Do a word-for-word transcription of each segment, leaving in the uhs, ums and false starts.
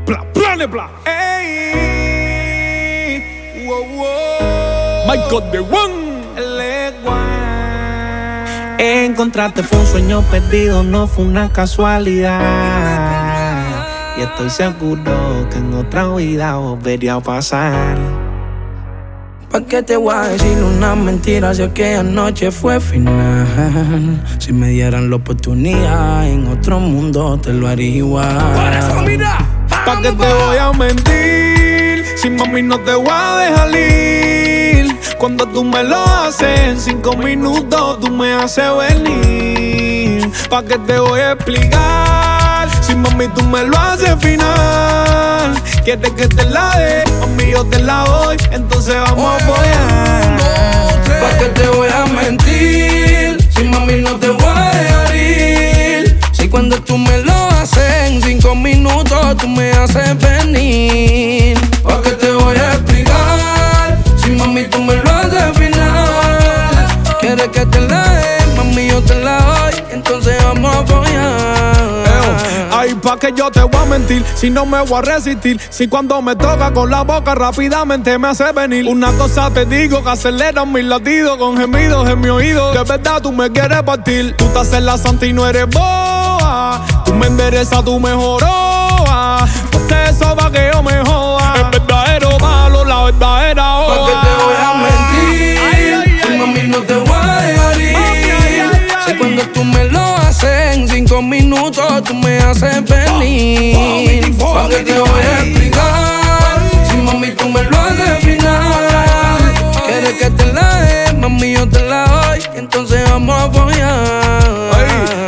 Bla, plane, bla. Ey, wow, wow. Michael the One. Encontrarte fue un sueño perdido, no fue una casualidad. Y estoy seguro que en otra vida volvería a pasar. ¿Pa' qué te voy a decir una mentira si aquella noche fue final? Si me dieran la oportunidad, en otro mundo te lo haría igual. Por eso, mira. ¿Pa' qué te voy a mentir? Si mami no te voy a dejar ir. Cuando tú me lo haces, en cinco minutos tú me haces venir. ¿Pa' qué te voy a explicar? Si mami tú me lo haces final. Quieres que te la dé, mami yo te la doy. Entonces vamos a apoyar. ¿Pa' qué te voy a mentir? Si mami no te voy a dejar ir. Si cuando tú me lo haces, en cinco minutos tú me haces venir. ¿Pa' qué te voy a explicar? Si mami tú me lo haces final. Quieres que te la dé, mami yo te la doy. Entonces vamos a apoyar. Ay, pa' que yo te voy a mentir, si no me voy a resistir. Si cuando me toca con la boca rápidamente me hace venir. Una cosa te digo que aceleran mis latidos con gemidos en mi oído. De verdad tú me quieres partir. Tú te haces la santa y no eres boa. Tú me enderezas, tú mejoroa. Ponte eso pa' que yo me joda. El verdadero malo, la verdadera oa. ¿Pa' qué te voy a mentir? Ay, ay, si ay. mami no te voy a dejar ir. Ay, ay, ay, Si ay. cuando tú me lo haces, en cinco minutos tú me haces venir. ¿Pa' qué te voy a explicar? Si mami tú me lo haces final. Quieres que te la dé, mami yo te la doy. Entonces vamos a apoyar. Ay,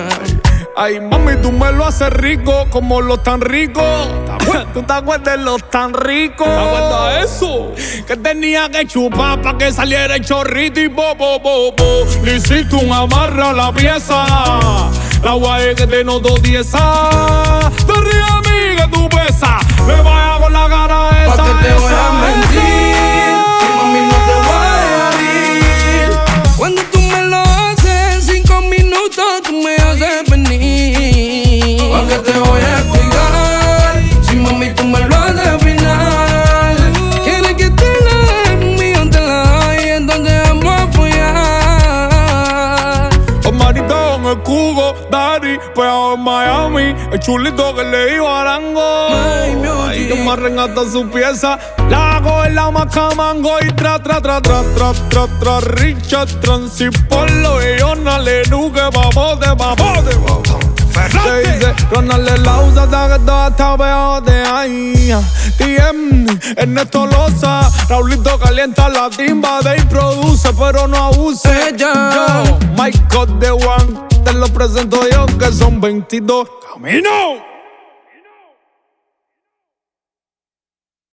ay, mami, tú me lo haces rico como los tan ricos. ¿Tú te acuerdas de los tan ricos? ¿Te acuerdas de eso? Que tenía que chupar pa' que saliera el chorrito y bo, bo, bo, bo. Le hiciste un amarre a la pieza. La guay que te noto tiesa. Te ríes a mí que tú pesas. Me vaya con la cara esa. ¿Pa' qué te voy a esa, mentir? Si mami no te voy a dejar ir. Cuando tú me lo haces, en cinco minutos tú me haces venir. ¿Pa' qué te voy a explicar? Si mami tú me lo haces final. Quieres que te la dé, mami yo te la doy. Entonces vamos a apoyar. Omarito con el Cugo, Daddy, pegado en Miami. El chulito que le dio arango. Ay, mi Ay, oye. que amarren hasta su pieza. La hago en la macamango y tra, tra, tra, tra, tra, tra, tra, Richard Transipolo y Yona Lenuque, babote, babote, babote. Te dice, Ronald la usa hasta que todo está peor de ahí. T M, Ernesto Loza, Raulito calienta la timba, de produce, pero no abuse. Ella. Yo, Michael the One, te lo presento yo, que son veintidós. ¡Camino!